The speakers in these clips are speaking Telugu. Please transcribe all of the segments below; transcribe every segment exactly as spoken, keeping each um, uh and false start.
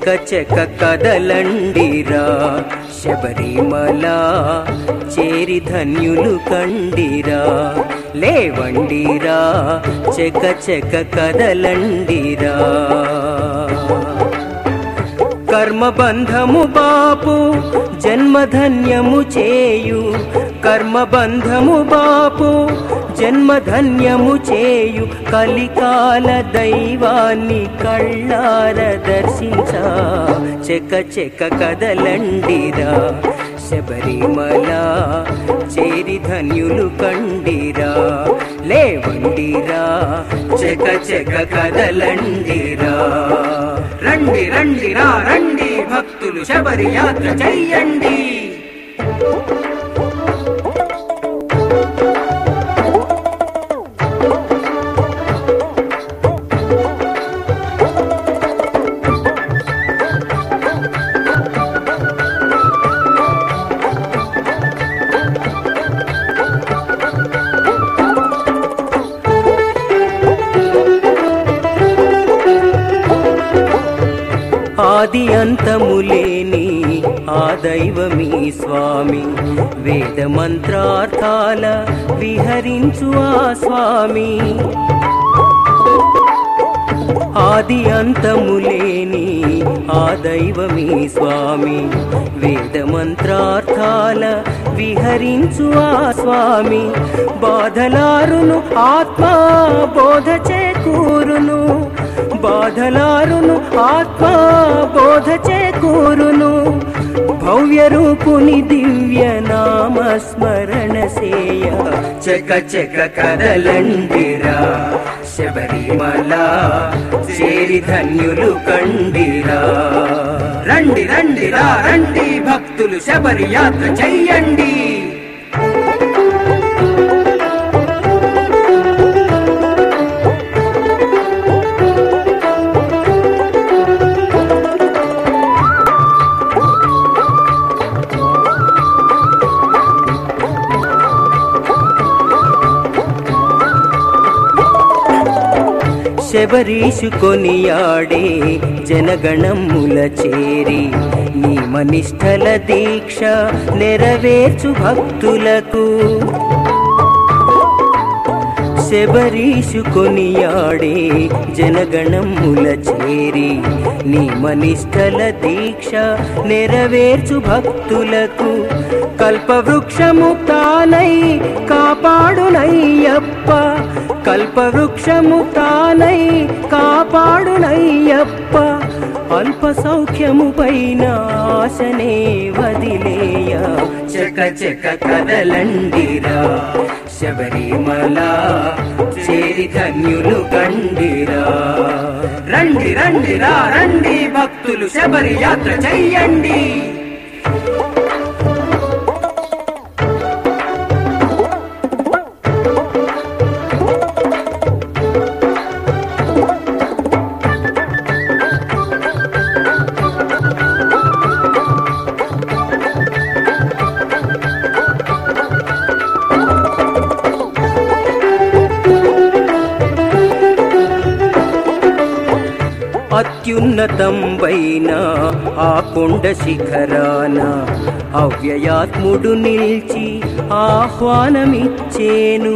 చెక కదలండిరా శబరిమల చేరి ధన్యులు కండిరా లేవండిరా చెక చెక కదలండిరా కర్మబంధము బాపు జన్మధన్యము చేయు కర్మబంధము బాపు జన్మధన్యము చేయు కలికాల దైవాన్ని కళ్ళార దర్శించ చెక చెక కదలండిరా శబరిమల చేరి ధన్యులు కండిరా లేవండిరా చెక చెక కదలండిరా రండి రండి రా రండి భక్తులు శబరి యాత్ర చెయ్యండి ఆది అంతములేని ఆ దైవమీ స్వామి వేద మంత్రార్థాల విహరించు ఆ స్వామి ఆది అంతములేని ఆ దైవమీ స్వామి వేద మంత్రార్థాల విహరించు ఆ స్వామి బాధలారును ఆత్మ బోధ చేకూరును బాధలారును ఆత్మ బోధ చేకూరును భవ్య రూపుని దివ్య నామ స్మరణ సేయ చెక చెక కదలండిరా శబరిమల చేరి ధన్యులు కండిరా రండి రండి రా రండి భక్తులు శబరి యాత్ర చెయ్యండి శబరీషు కొనియాడే జనగణముల చేరి నియమనిష్టల దీక్ష నెరవేర్చు భక్తులకు శబరీషు కొనియాడే జనగణముల చేరి నియమనిష్టల దీక్ష నెరవేర్చు భక్తులకు కల్పవృక్షము తానై కాపాడునయ్యప్ప కల్పవృక్షము తానై కాపాడునయ్యప్ప అల్ప సౌఖ్యము పైన ఆశనే వదిలేయ చెక చెక కదలండిరా శబరిమల చేరి ధన్యులు కండిరా రండి రండి రా రండి భక్తులు శబరి యాత్ర చెయ్యండి అత్యున్నతంబైన ఆ కొండ శిఖరాన అవ్యయాత్ముడు నిల్చి ఆహ్వానమిచ్చేను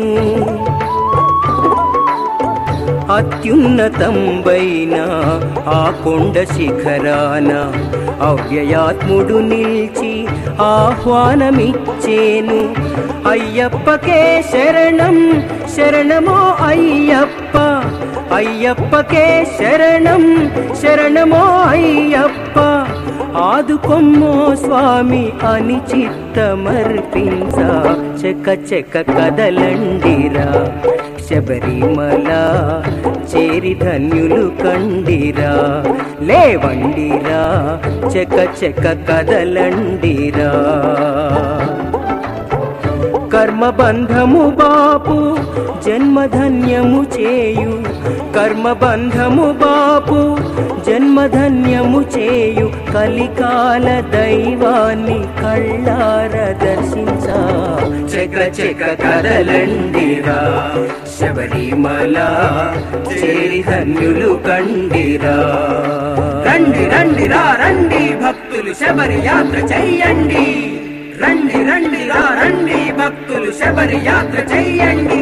అత్యున్నతంబైన ఆ కొండ శిఖరాన అవ్యయాత్ముడు నిల్చి ఆహ్వానమిచ్చేను అయ్యప్పకే శరణం శరణమో అయ్యప్ప అయ్యప్పకే శరణం శరణమో అయ్యప్ప ఆదుకొమ్మో స్వామి అని చిత్తమర్పించ చెక చెక కదలండిరా శబరిమల చేరి ధన్యులు కండిరా లేవండిరా చెక చెక కదలండిరా కర్మబంధము బాపు జన్మధన్యము చేయు, కర్మబంధము బాపు జన్మధన్యము చేయు, కలికాల దైవాన్ని కళ్ళార దర్శించా. చెక చెక కదలండిరా శబరిమల చేరి ధన్యులు కండిరా. రండి రండి రా రండి భక్తులు శబరి యాత్ర చెయ్యండి, రండి రండి రా రండి భక్తులు శబరి యాత్ర చెయ్యండి.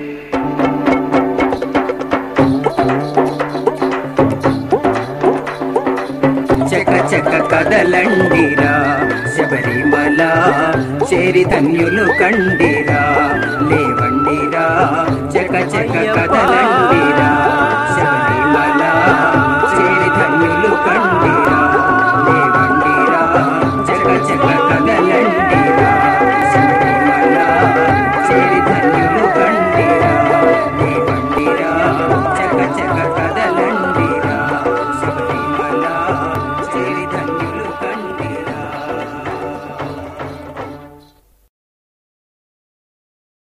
చెక చెక కదలండిరా శబరిమల చేరి ధన్యులు కండిరా. లేవండిరా చెక చెక కదలండిరా శబరిమల చేరి ధన్యులు కండిరా. లేవండిరా చెక చెక కదలండిరా శబరిమల చేరి ధన్యులు కండిరా. లేవండిరా చెక చెక కద